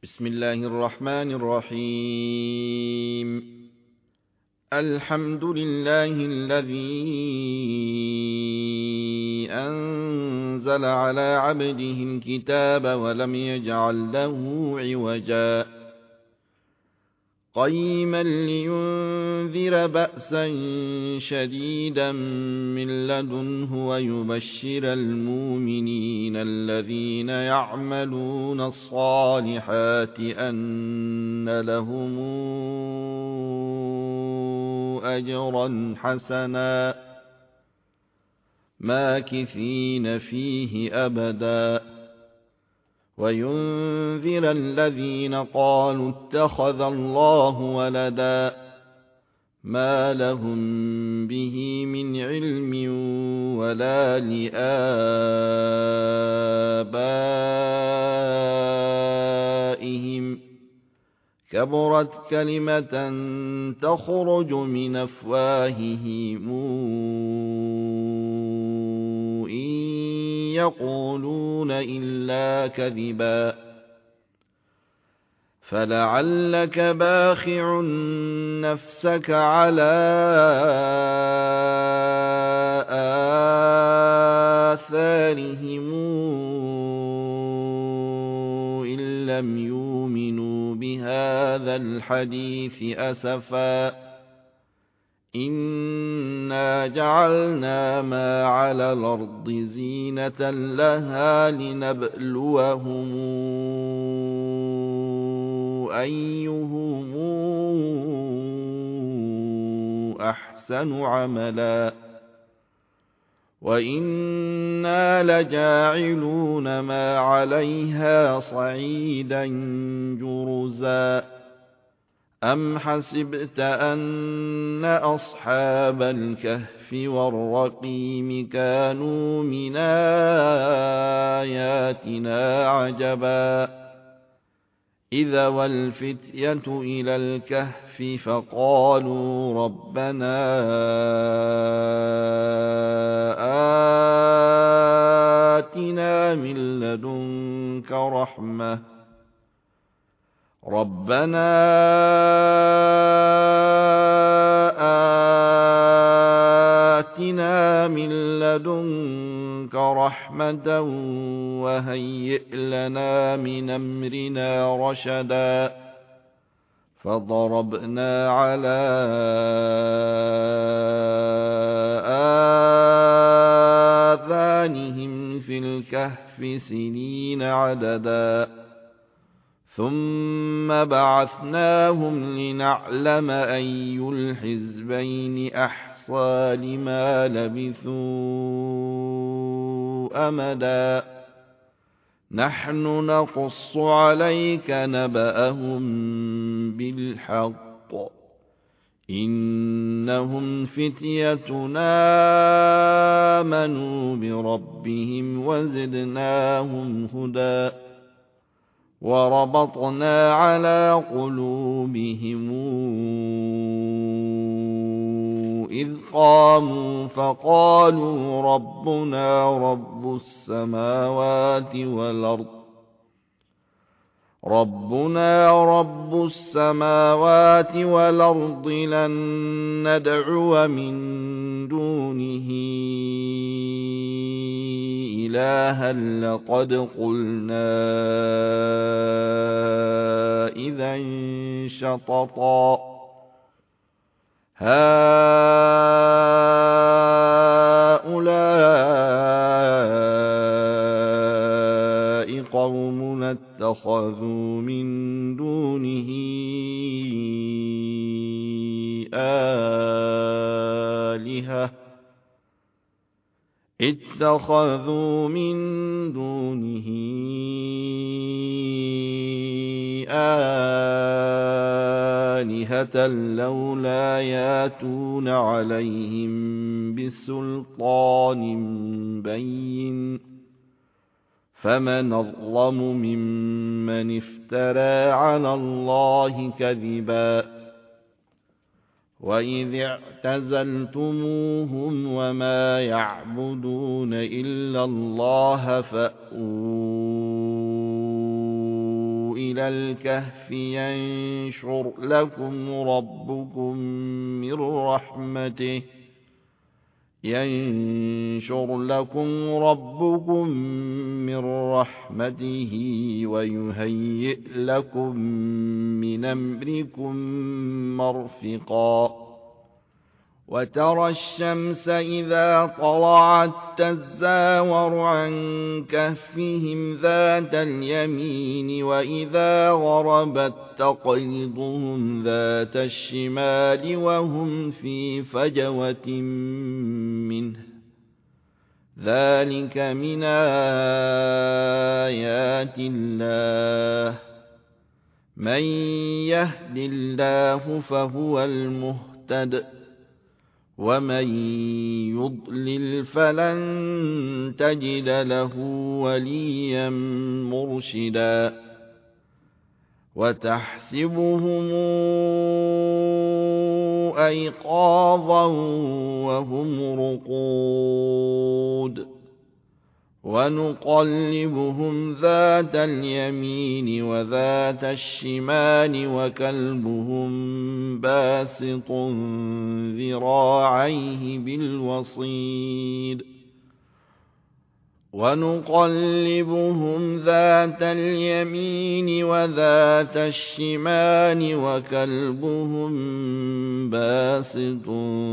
بسم الله الرحمن الرحيم. الحمد لله الذي أنزل على عبده الكتاب ولم يجعل له عوجا قيما لينذر بأسا شديدا من لدنه ويبشر المؤمنين الذين يعملون الصالحات أن لهم أجرا حسنا ماكثين فيه أبدا وينذر الذين قالوا اتخذ الله ولدا ما لهم به من علم ولا لآبائهم كبرت كلمة تخرج من أفواههم إن يقولون إلا كذبا فلعلك باخع نفسك على آثارهم إن لم يؤمنوا بهذا الحديث أسفا إنا جعلنا ما على الأرض زينة لها لنبلوهم أيهم أحسن عملا وإنا لجاعلون ما عليها صعيدا جرزا أم حسبت أن أصحاب الكهف والرقيم كانوا من آياتنا عجبا إذا والفتية إلى الكهف فقالوا ربنا آتنا من لدنك رحمة وهيئ لنا من أمرنا رشدا فضربنا على آذانهم في الكهف سنين عددا ثم بعثناهم لنعلم أي الحزبين أحصى لما لبثوا أمدا نحن نقص عليك نبأهم بالحق إنهم فتيتنا آمنوا بربهم وزدناهم هدى وربطنا على قلوبهم إذ قاموا فقالوا ربنا رب السماوات والأرض لن ندعو من دونه إلها لقد قلنا إذا شططا هؤلاء قومنا اتخذوا من دونه آلهة لولا ياتون عليهم بسلطان بين فمن أظلم ممن افترى على الله كذبا وإذ اعتزلتموهم وما يعبدون إلا الله فأووا إلى الكهف ينشر لكم ربكم من رحمته ويهيئ لكم من أمركم مرفقا وترى الشمس إذا طلعت تزاور عن كهفهم ذات اليمين وإذا غربت تقرضهم ذات الشمال وهم في فجوة منه ذلك من آيات الله من يهد الله فهو المهتد ومن يضلل فلن تجد له وليا مرشدا وتحسبهم أيقاظا وهم رقود ونقلبهم ذات اليمين وذات الشمال وكلبهم باسط ذراعيه بالوصيد ونقلبهم ذات اليمين وذات الشمال وكلبهم باسط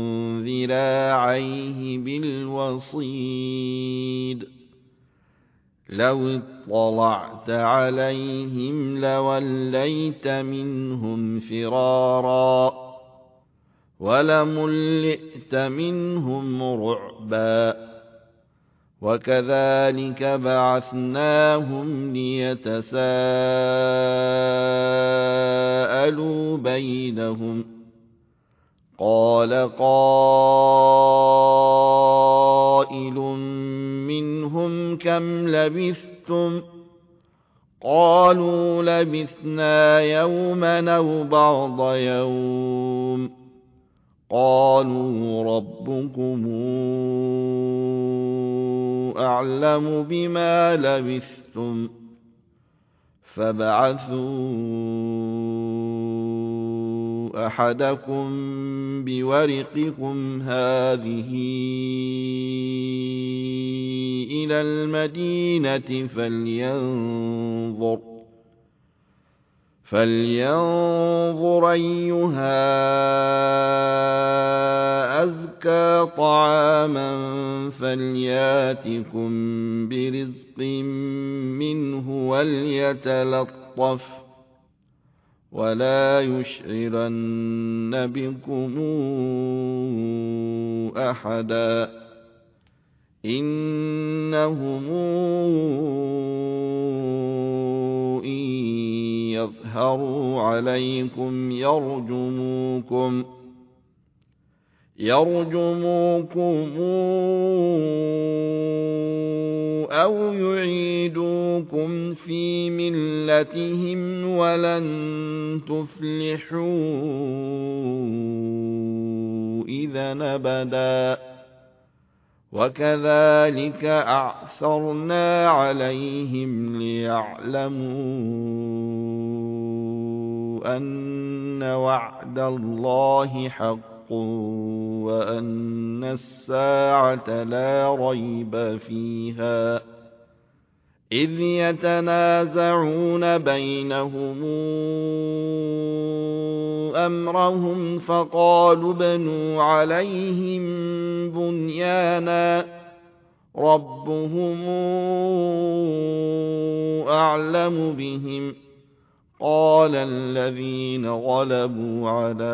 ذراعيه بالوصيد لو اطلعت عليهم لوليت منهم فرارا ولملئت منهم رعبا وكذلك بعثناهم ليتساءلوا بينهم قال قائل منهم كم لبثتم قالوا لبثنا يوما أو بعض يوم قالوا ربكم أعلم بما لبثتم فابعثوا أحدكم بورقكم هذه إلى المدينة فلينظر أيها أزكى طعاما فلياتكم برزق منه وليتلطف ولا يشعرن بكم أحدا إنهم إن يظهروا عليكم يرجموكم أو يعيدوكم في ملتهم ولن تفلحوا إذا أبدا وكذلك أعثرنا عليهم ليعلموا أن وعد الله حق وأن الساعة لا ريب فيها إذ يتنازعون بينهم أمرهم فقالوا ابنوا عليهم بنيانا ربهم أعلم بهم قال الذين غلبوا على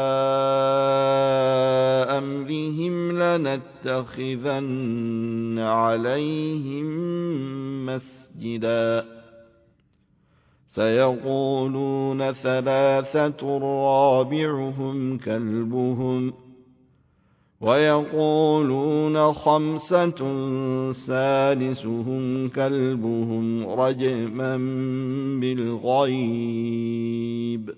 أمرهم لنتخذن عليهم مسجدا سيقولون ثلاثة رابعهم كلبهم ويقولون خمسة سادسهم كلبهم رجما بالغيب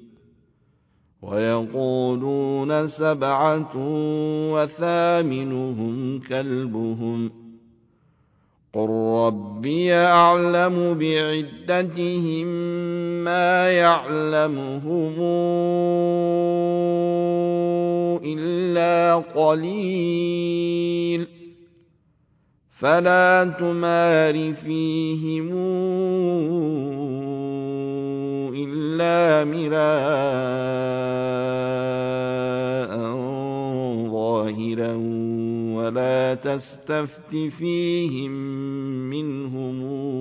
ويقولون سبعة وثامنهم كلبهم قل ربي أعلم بعدتهم ما يعلمهم إلا قليل فلا تمار فيهم إلا مراء ظاهرا ولا تستفت فيهم منهم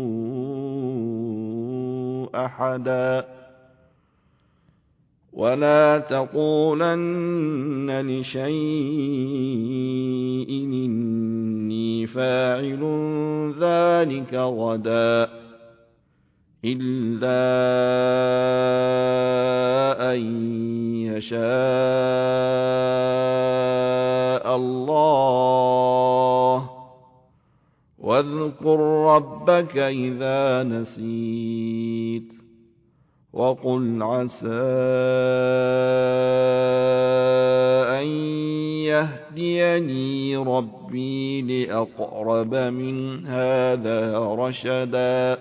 أحدا ولا تقولن لشيء إني فاعل ذلك غدا إلا أن يشاء الله واذكر ربك إذا نسيت وقل عسى أن يهديني ربي لأقرب من هذا رشدا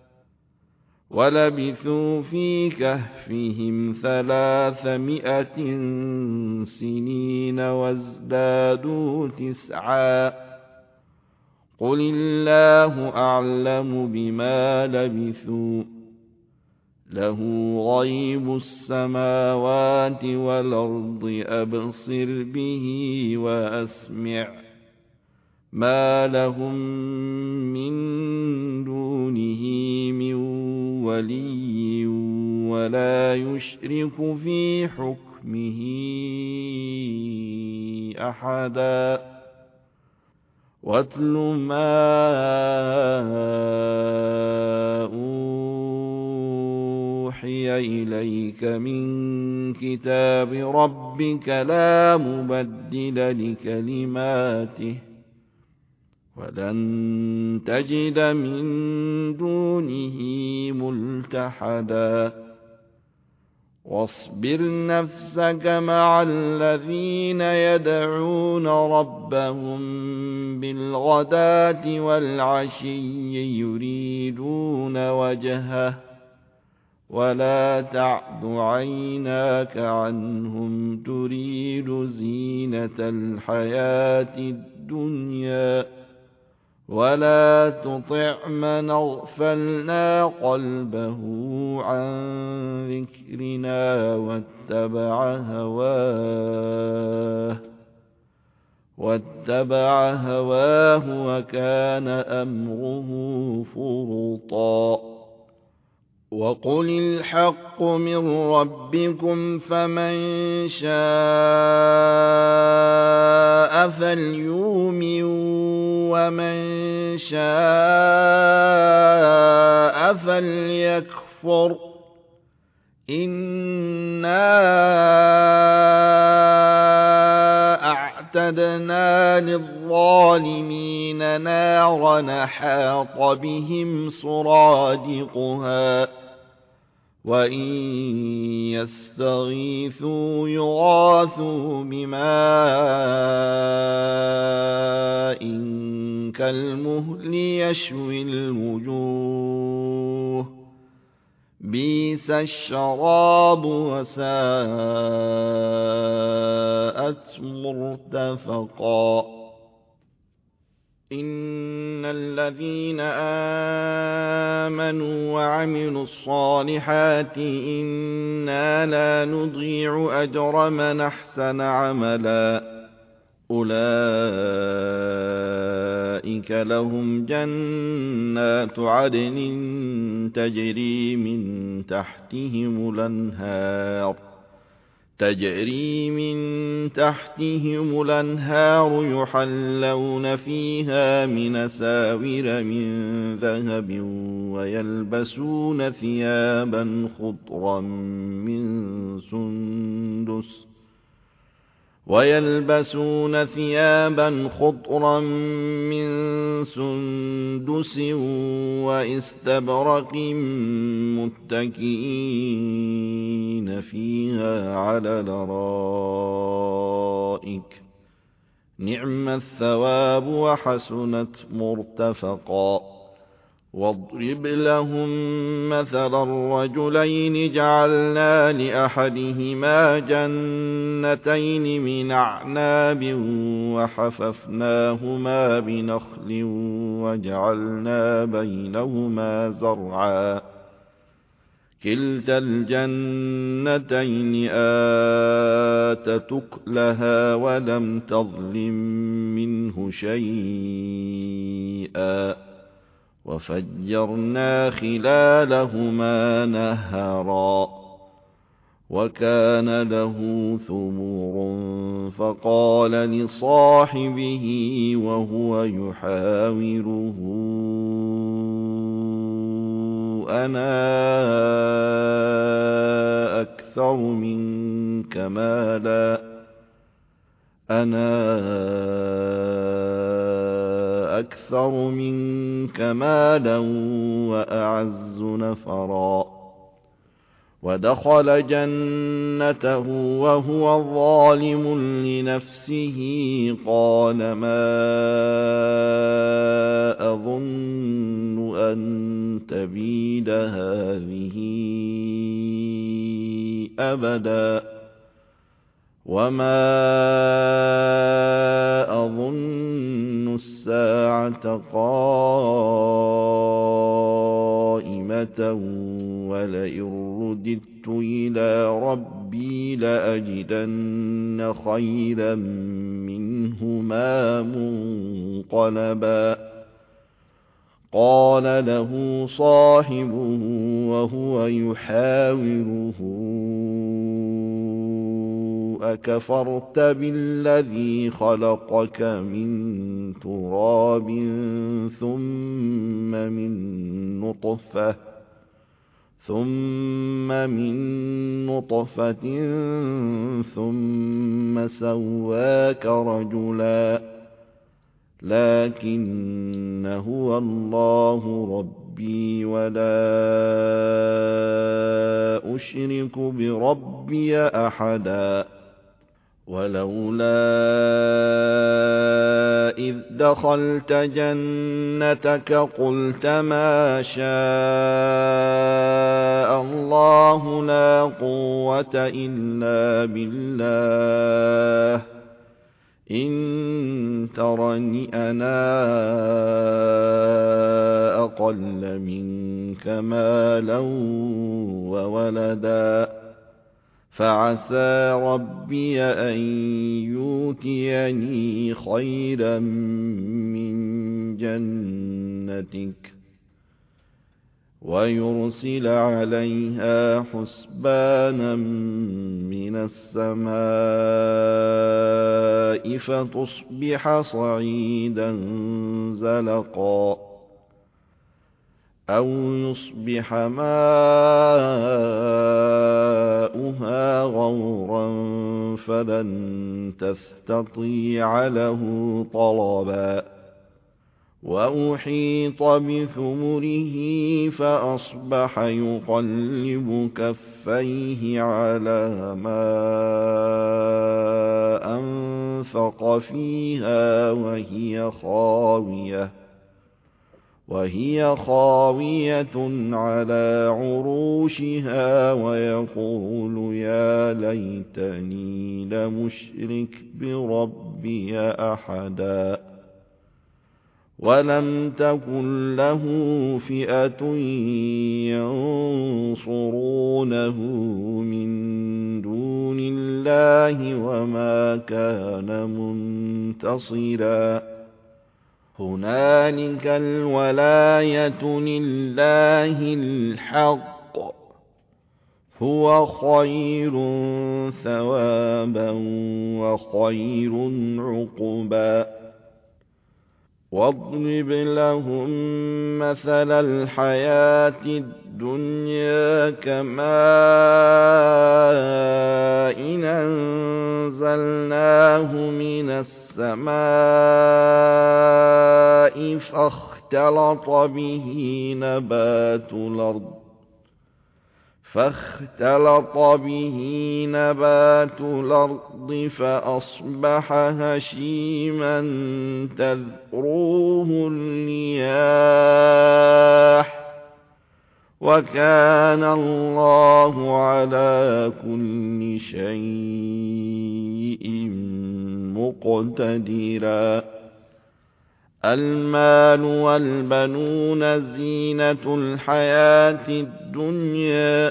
ولبثوا في كهفهم 300 سنين وازدادوا 9 قل الله أعلم بما لبثوا له غيب السماوات والأرض أبصر به وأسمع ما لهم من دونه من ولي ولا يشرك في حكمه أحدا واتل ما أوحي إليك من كتاب ربك لا مبدل لكلماته ولن تجد من دونه ملتحدا واصبر نفسك مع الذين يدعون ربهم بالغداة والعشي يريدون وجهه ولا تعد عيناك عنهم تريد زينة الحياة الدنيا ولا تطع من أغفلنا قلبه عن ذكرنا واتبع هواه وكان أمره فرطا وقل الحق من ربكم فمن شاء فليؤمن ومن شاء فليكفر إنا أعتدنا للظالمين نارا أحاط بهم سرادقها وإن يستغيثوا يغاثوا بماء كالمهل يشوي الوجوه بئس الشراب وساءت مرتفقا إن الذين آمنوا وعملوا الصالحات إنا لا نضيع أجر من أحسن عملا أولئك لهم جنات عدن تجري من تحتهم الأنهار يحلون فيها من أساور من ذهب ويلبسون ثيابا خضرا من سندس واستبرق متكئين فيها على الأرائك نعم الثواب وحسنت مرتفقا واضرب لهم مثلا الرجلين جعلنا لأحدهما جنتين من أعناب وحففناهما بنخل وجعلنا بينهما زرعا كلتا الجنتين آتت أكلها ولم تظلم منه شيئا وفجرنا خلالهما نهرا وكان له ثمر فقال لصاحبه وهو يحاوره أنا أكثر منك مالا وأعز نفرا ودخل جنته وهو ظالم لنفسه قال ما أظن أن تبيد هذه أبدا وما أظن الساعة قائمة ولئن رددت إلى ربي لأجدن خيرا منهما منقلبا قال له صاحبه وهو يحاوره أكفرت بالذي خلقك من تراب ثم من نطفة ثم سواك رجلا لكن هو الله ربي ولا أشرك بربي أحدا ولولا إذ دخلت جنتك قلت ما شاء الله لا قوة إلا بالله إن ترني أنا أقل منك مالا وولدا فعسى ربي أن يؤتيني خيرا من جنتك ويرسل عليها حسبانا من السماء فتصبح صعيدا زلقا أو يصبح ماؤها غورا فلن تستطيع له طلبا وأحيط بثمره فأصبح يقلب كفيه على ما أنفق فيها وهي خاوية على عروشها ويقول يا ليتني لمشرك بربي أحدا ولم تكن له فئة ينصرونه من دون الله وما كان منتصرا هنالك الولاية لله الحق هو خير ثوابا وخير عقبا واضرب لهم مثل الحياة الدنيا كماء إن أنزلناه من السماء فاختلط به نبات الأرض فاختلط به نبات الأرض فأصبح هشيما تذروه الرياح وكان الله على كل شيء مقتدرا المال والبنون زينة الحياة الدنيا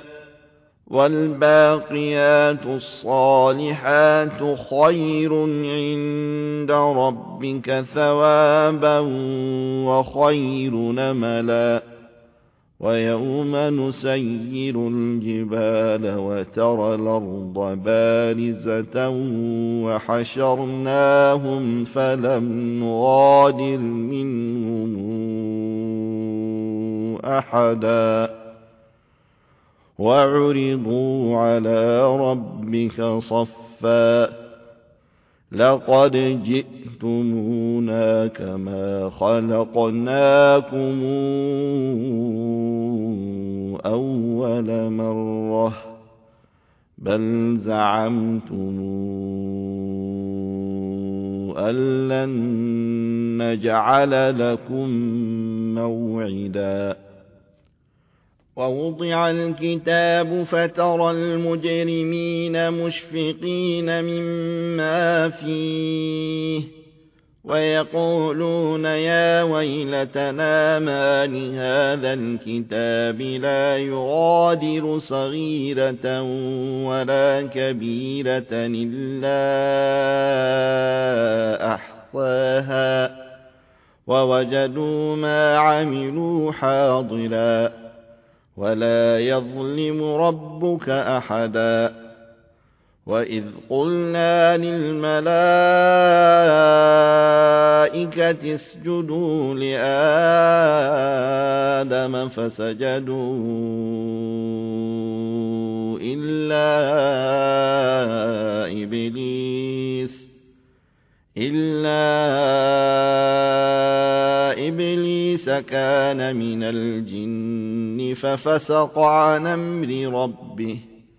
والباقيات الصالحات خير عند ربك ثوابا وخير نملا ويوم نسير الجبال وترى الأرض بارزة وحشرناهم فلم نغادر منهم أحدا وعرضوا على ربك صفا لقد جئتمونا كما خلقناكم أول مرة بل زعمتم أن لن نجعل لكم موعدا ووضع الكتاب فترى المجرمين مشفقين مما فيه ويقولون يا ويلتنا ما لهذا الكتاب لا يغادر صغيرة ولا كبيرة إلا أحصاها ووجدوا ما عملوا حاضرا ولا يظلم ربك أحدا وإذ قلنا للملائكة اسجدوا لآدم فسجدوا إلا إبليس كان من الجن ففسق عن أمر ربه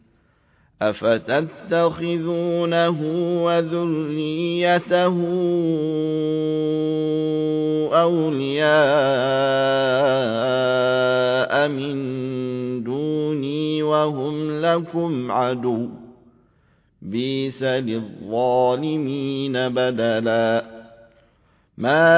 أفتتخذونه وذريته أولياء من دوني وهم لكم عدو بئس للظالمين بدلا ما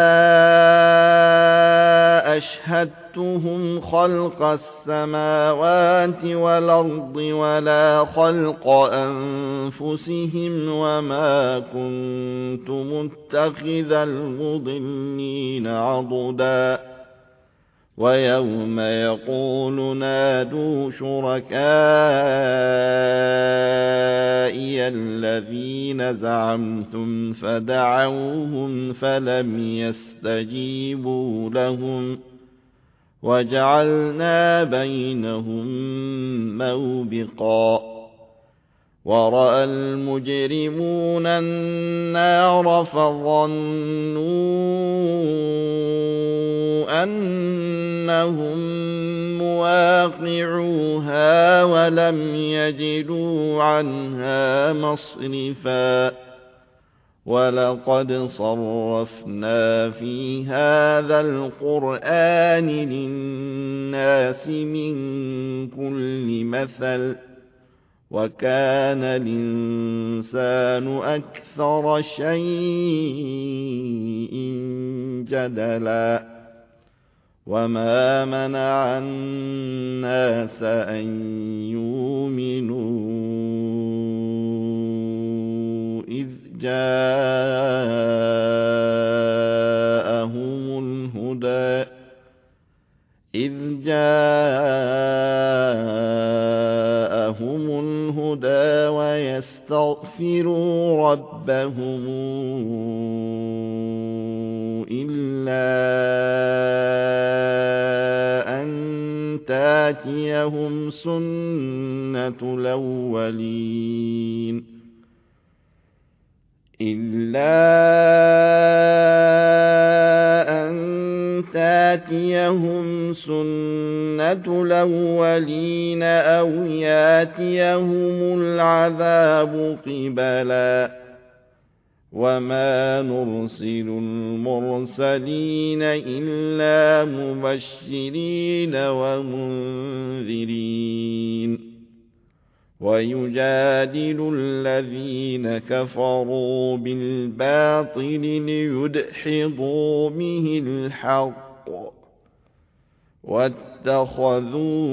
أشهدتهم خلق السماوات والأرض ولا خلق أنفسهم وما كنت متخذ المضلين عضدا ويوم يقول نادوا شركائي الذين زعمتم فدعوهم فلم يستجيبوا لهم وجعلنا بينهم موبقا ورأى المجرمون النار فظنوا أنهم مواقعوها ولم يجدوا عنها مصرفا ولقد صرفنا في هذا القرآن للناس من كل مثل وكان الإنسان أكثر شيء جدلا وما منع الناس أن يؤمنوا إذ جاءهم الهدى ويستغفروا ربهم إلا أن تأتيهم سنة الأولين ياتيهم سنة الأولين أو ياتيهم العذاب قبلا وما نرسل المرسلين إلا مبشرين ومنذرين ويجادل الذين كفروا بالباطل ليدحضوا به الحق واتخذوا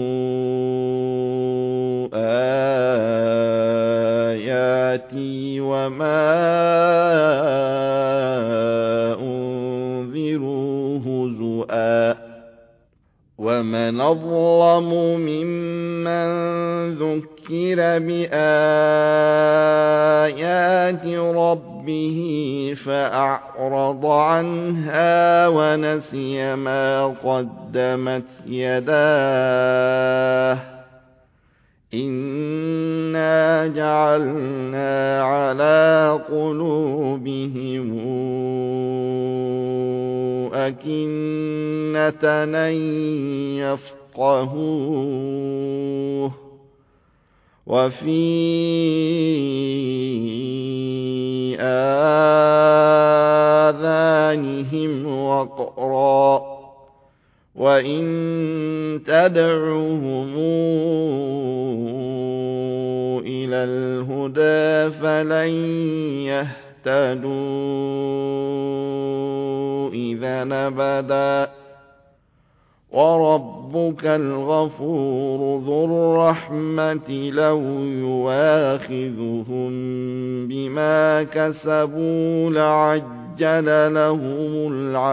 آياتي وما أنذروا هزؤا ومن أظلم ممن ذكر بآيات ربه فأعرض عنها ونسي ما قدمت يداه إنا جعلنا على قلوبهم أكنة أن يفقهوه وفي آذانهم وقرا وإن تدعوهم إلى الهدى فلن يهتدوا إذا أبدا وربك الغفور ذو الرحمة لو يواخذهم بما كسبوا لعجل لهم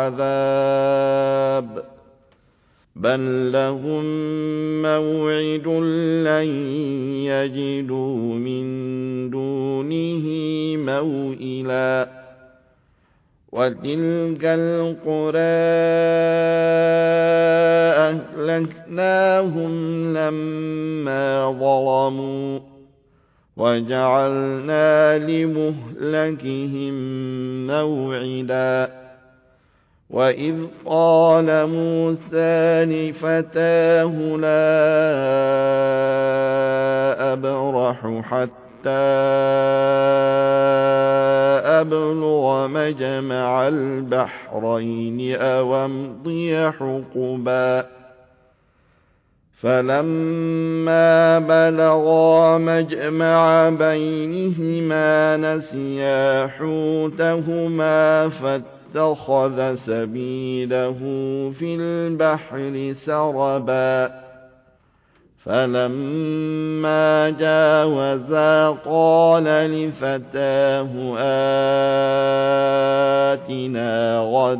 العذاب بل لهم موعد لن يجدوا من دونه موئلا وتلك القرى أهلكناهم لما ظلموا وجعلنا لمهلكهم موعدا وإذ قال موسى لفتاه لا أبرح حتى أبلغ مجمع البحرين أو أمضي حقبا فلما بلغا مجمع بينهما نسيا حوتهما فاتخذ سبيله في البحر سربا فلما جاوزا قال لفتاه آتنا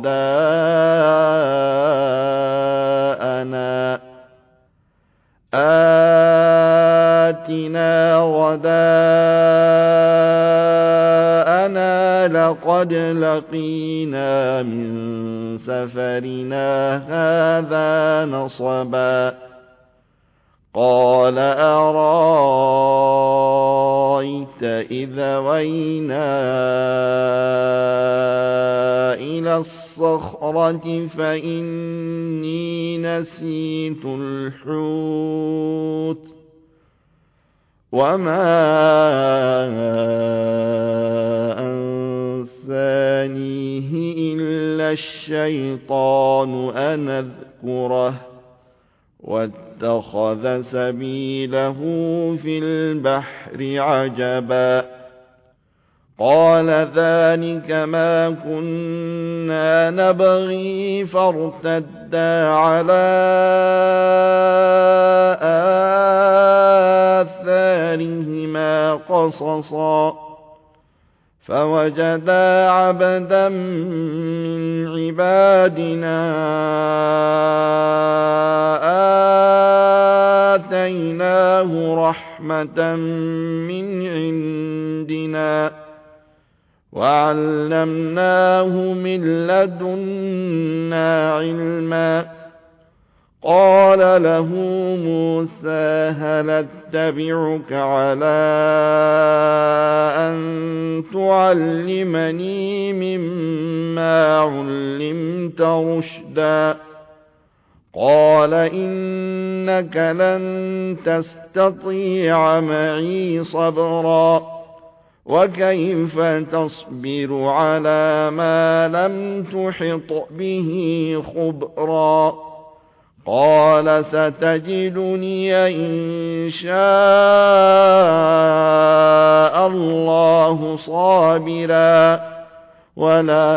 غداءنا لقد لقينا من سفرنا هذا نصبا قال أرأيت إذا وينا إلى الصخرة فإني نسيت الحوت وما أنسانيه إلا الشيطان أن أذكره واتخذ سبيله في البحر عجبا قال ذلك ما كنا نبغي فارتدا على آثارهما قصصا فوجدا عبدا من عبادنا آتيناه رحمة من عندنا وعلمناه من لدنا علما قال له موسى هل أتبعك على أن تعلمني مما علمت رشدا قال إنك لن تستطيع معي صبرا وكيف تصبر على ما لم تحط به خبرا قال ستجدني إن شاء الله صابرا ولا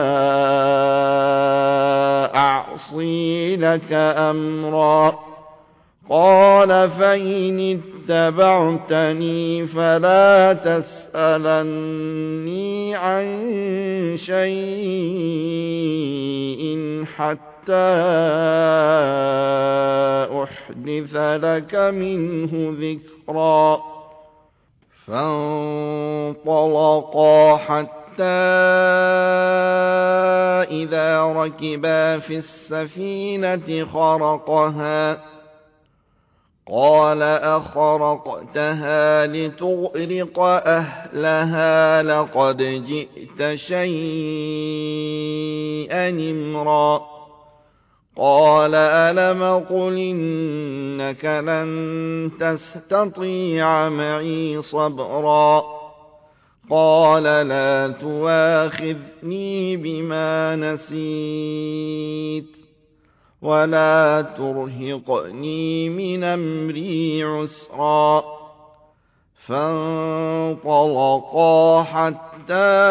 أعصي لك أمرا قال فإن اتبعتني فلا تسألني عن شيء حتى أحدث لك منه ذكرا فانطلقا حتى إذا ركبا في السفينة خرقها قال أخرقتها لتغرق أهلها لقد جئت شيئا إمرا قال ألم قل إنك لن تستطيع معي صبرا قال لا تواخذني بما نسيت ولا ترهقني من أمري عسرا فانطلقا حتى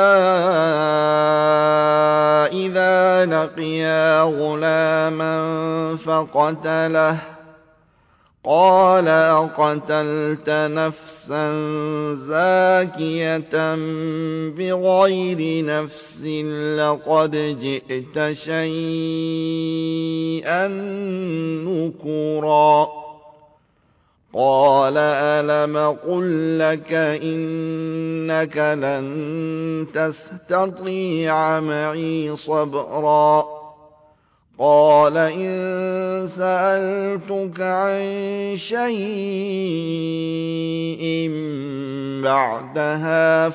إذا لقيا غلاما فقتله قال أقتلت نفسا زاكية بغير نفس لقد جئت شيئا نكرا قال ألم قل لك إنك لن تستطيع معي صبرا قال إن سألتك عن شيء بعدها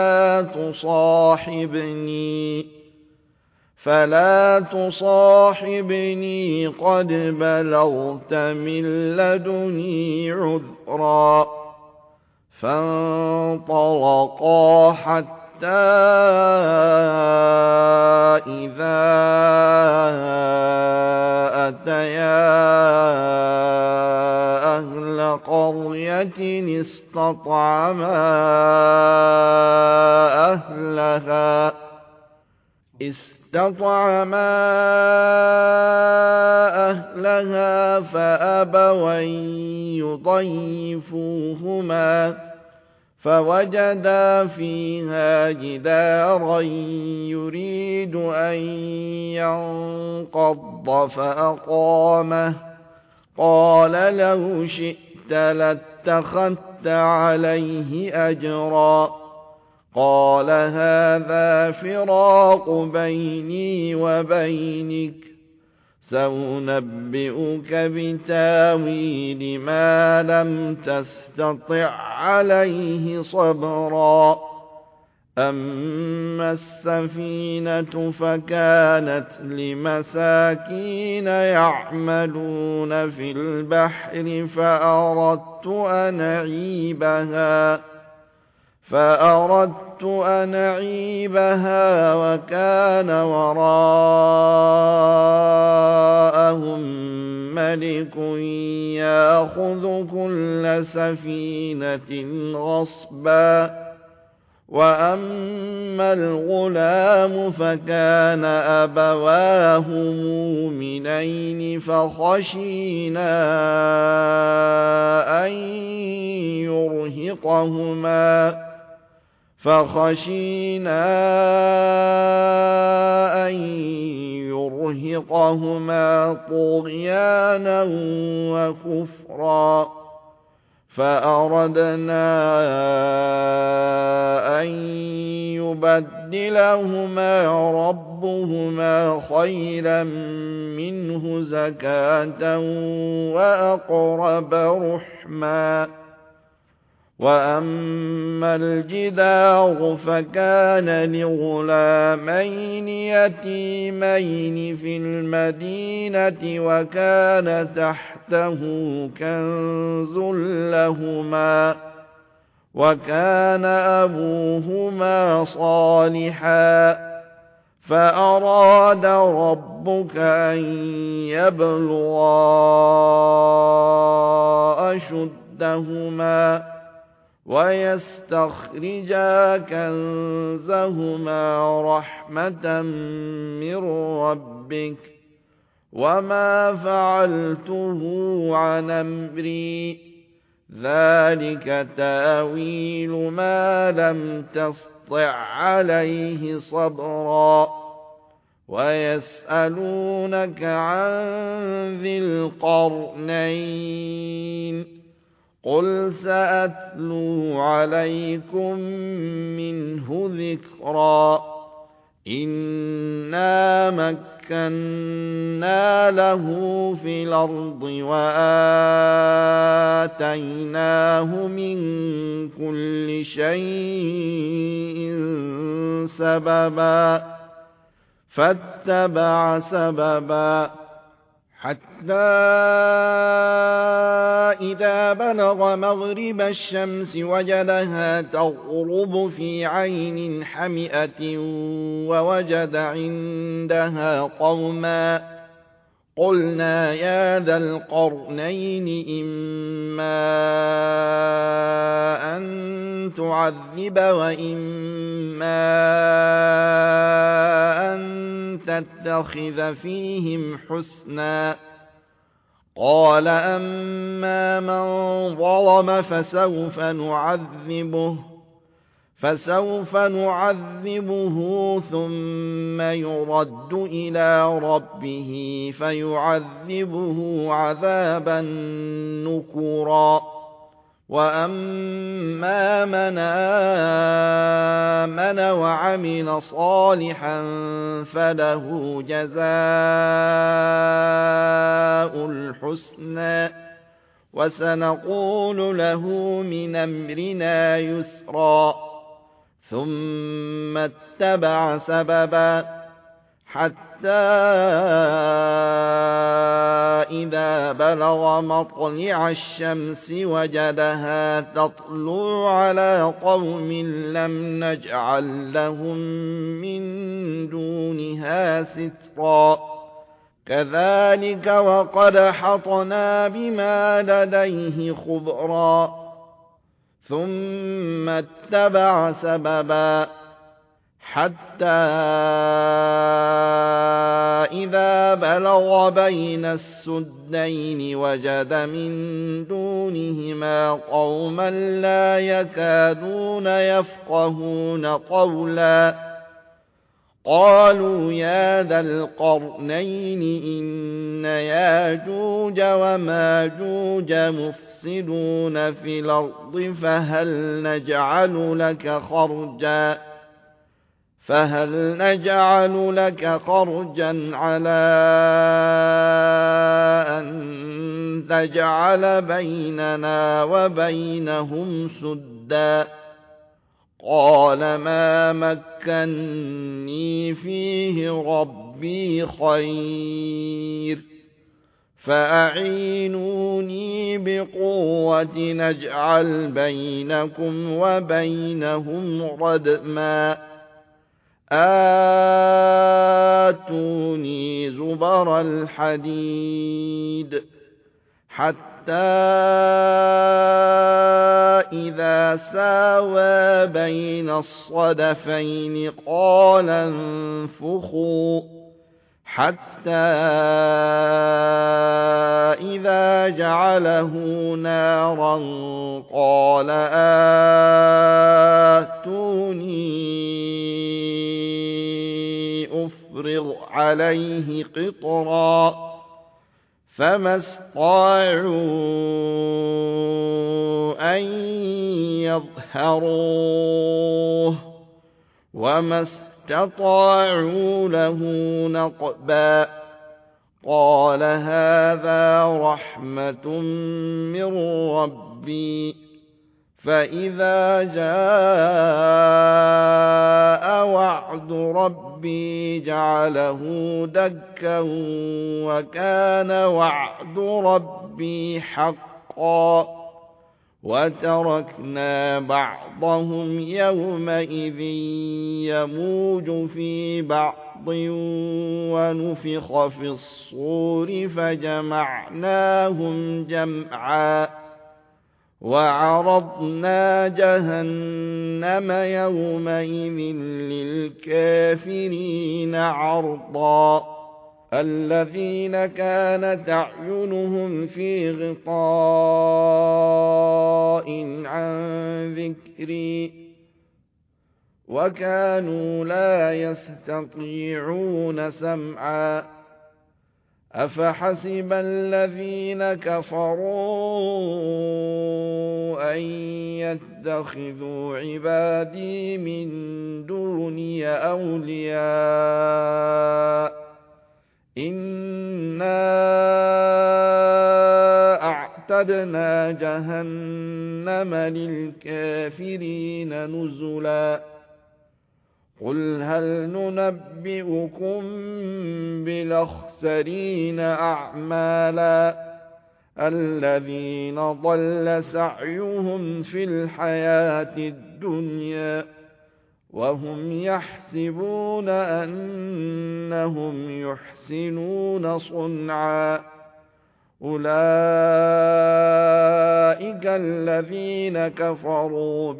فلا تصاحبني قد بلغت من لدني عذرا فانطلقا حتى إذا أتيا أهل قرية استطعما أهلها فأبوا أن يضيفوهما فوجدا فيها جدارا يريد أن ينقض فأقامه قال لو شئت لاتخذت عليه أجرا قال هذا فراق بيني وبينك سأنبئك بتاويل ما لم تستطع عليه صبرا أما السفينة فكانت لمساكين يعملون في البحر فأردت أن أعيبها وكان وراءهم ملك يأخذ كل سفينة غصبا وأما الغلام فكان أبواه مؤمنين فخشينا أن يرهقهما طغيانا وكفرا فأردنا أن يبدلهما ربهما خيرا منه زكاة وأقرب رحما وأما الجدار فكان لغلامين يتيمين في المدينة وكان تحته كنز لهما وكان أبوهما صالحا فأراد ربك أن يبلغا أشدهما ويستخرجا كنزهما رحمة من ربك وما فعلته عن أمري ذلك تأويل ما لم تسطع عليه صبرا ويسألونك عن ذي القرنين قل سأتلو عليكم منه ذكرا إنا مكنا له في الأرض وآتيناه من كل شيء سببا فاتبع سببا حتى إذا بلغ مغرب الشمس وجدها تغرب في عين حمئة ووجد عندها قوما قلنا يا ذا القرنين إما أن تعذب وإما أن تتخذ فيهم حسنا قال أما من ظلم فسوف نعذبه ثم يرد إلى ربه فيعذبه عذابا نكرا وأما من آمن وعمل صالحا فله جزاء الحسنى وسنقول له من أمرنا يسرا ثم اتبع سببا حتى إذا بلغ مطلع الشمس وجدها تطلع على قوم لم نجعل لهم من دونها سترا كذلك وقد حطنا بما لديه خبرا ثم اتبع سببا حتى إذا بلغ بين السدين وجد من دونهما قوما لا يكادون يفقهون قولا قالوا يا ذا القرنين إن ياجوج وماجوج مفسدون في الأرض فهل نجعل لك خرجا على أن تجعل بيننا وبينهم سدا قال ما مكني فيه ربي خير فأعينوني بقوة نجعل بينكم وبينهم ردما آتوني زبر الحديد حتى إذا ساوى بين الصدفين قال انفخوا حتى إذا جعله نارا قال آتوني أفرغ عليه قطرا فما استطاعوا أن يظهروه وما استطاعوا له نقبا قال هذا رحمة من ربي فإذا جاء وعد ربي جعله دكا وكان وعد ربي حقا وتركنا بعضهم يومئذ يموج في بعض ونفخ في الصور فجمعناهم جمعا وعرضنا جهنم يومئذ للكافرين عرضا الذين كانت أعينهم في غطاء عن ذكري وكانوا لا يستطيعون سمعا أفحسب الذين كفروا أن يتخذوا عبادي من دوني أولياء إنا أعتدنا جهنم للكافرين نزلا قل هل ننبئكم بالأخسرين أعمالا الذين ضل سعيهم في الحياة الدنيا وهم يحسبون أنهم يحسنون صنعا أولئك الذين كفروا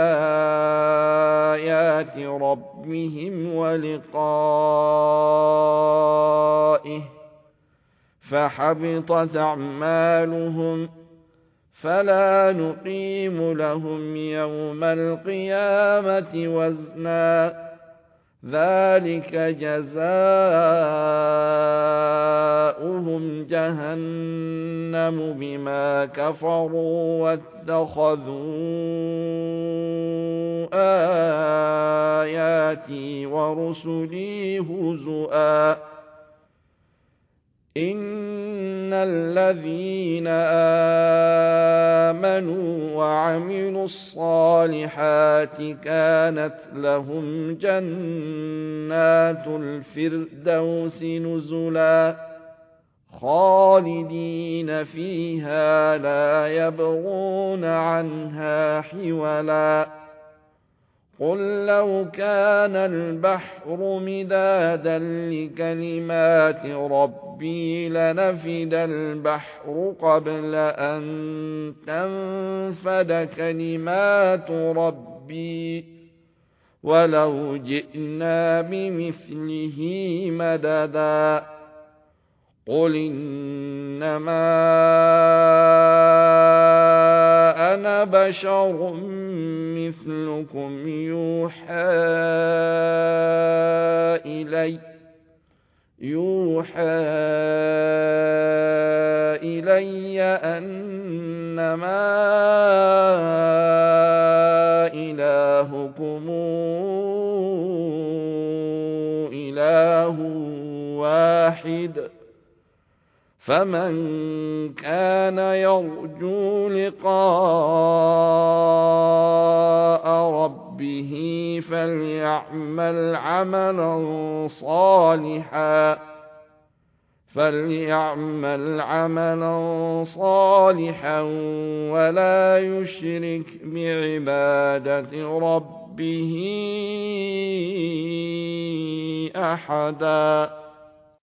بآيات ربهم ولقائه فحبطت أعمالهم فلا نقيم لهم يوم القيامة وزنا ذلك جزاؤهم جهنم بما كفروا واتخذوا آياتي ورسلي هزؤا إن الذين آمنوا وعملوا الصالحات كانت لهم جنات الفردوس نزلا خالدين فيها لا يبغون عنها حولا قل لو كان البحر مدادا لكلمات ربي لنفد البحر قبل أن تنفد كلمات ربي ولو جئنا بمثله مددا قل إنما أنا بشر مثلكم يوحى إلي أنما إلهكم إله واحد فمن كان يرجو لقاء ربه فليعمل عملا صالحا ولا يشرك بعبادة ربه أحدا